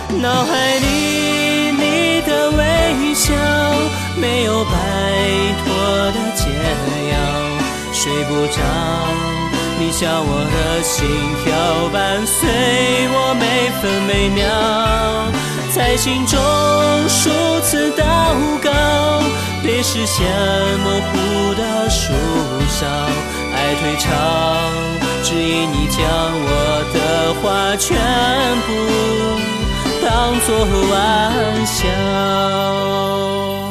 脑海里你的微笑，没有摆脱的解药，睡不着，你像我的心跳，伴随我每分每秒，在心中数次祷告，别实现模糊的树梢，爱退潮，指引你将我的话全部当作玩笑。